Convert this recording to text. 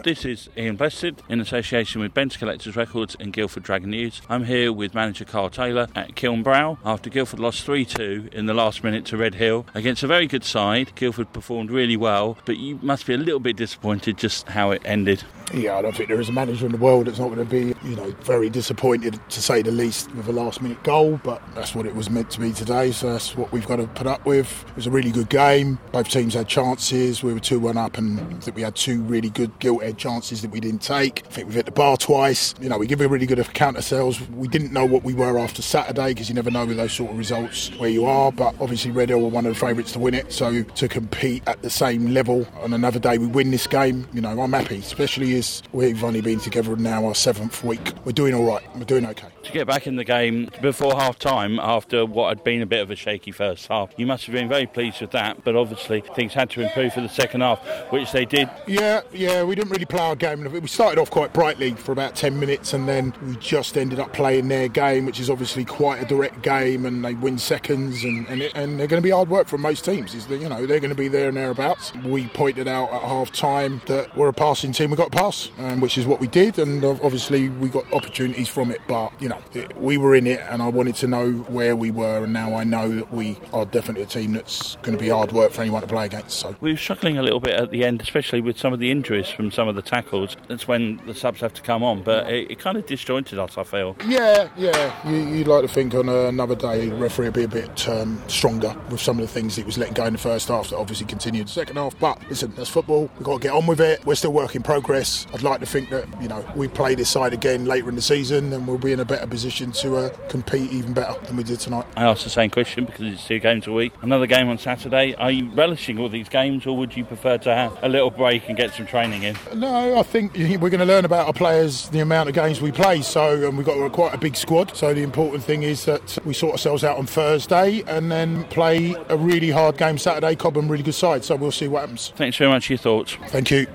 This is Ian Blessed in association with Ben's Collectors Records and Guildford Dragon News. I'm here with manager Carl Taylor at Kilnbrow after Guildford lost 3-2 in the last minute to Red Hill against a very good side. Guildford performed really well, but you must be a little bit disappointed just how it ended. Yeah, I don't think there is a manager in the world that's not going to be, very disappointed, to say the least, with a last-minute goal, but that's what it was meant to be today, so that's what we've got to put up with. It was a really good game. Both teams had chances. We were 2-1 up, and I think we had two really good gilt-edged chances that we didn't take. I think we've hit the bar twice. We give a really good account of ourselves. We didn't know what we were after Saturday, because you never know with those sort of results where you are, but obviously Red Hill were one of the favourites to win it, so to compete at the same level on another day we win this game, I'm happy, especially as we've only been together now our 7th week. We're doing all right. We're doing okay. To get back in the game before half-time, after what had been a bit of a shaky first half, you must have been very pleased with that, but obviously things had to improve for the second half, which they did. Yeah, we didn't really play our game. We started off quite brightly for about 10 minutes, and then we just ended up playing their game, which is obviously quite a direct game, and they win seconds, and they're going to be hard work from most teams. They're going to be there and thereabouts. We pointed out at half-time that we're a passing team. We got a pass, which is what we did, and obviously we got opportunities from it, but we were in it, and I wanted to know where we were, and now I know that we are definitely a team that's going to be hard work for anyone to play against. So we were struggling a little bit at the end, especially with some of the injuries from some of the tackles. That's when the subs have to come on, but it kind of disjointed us, I feel. Yeah. You'd like to think on another day the referee would be a bit stronger with some of the things he was letting go in the first half that obviously continued the second half. But listen, that's football. We've got to get on with it. We're still work in progress. I'd like to think that we play this side again later in the season, and we'll be in a better position to compete even better than we did tonight. I asked the same question because it's 2 games a week. Another game on Saturday. Are you relishing all these games, or would you prefer to have a little break and get some training in? No, I think we're going to learn about our players, the amount of games we play. And we've got quite a big squad. So the important thing is that we sort ourselves out on Thursday and then play a really hard game Saturday. Cobham, really good side. So we'll see what happens. Thanks very much for your thoughts. Thank you.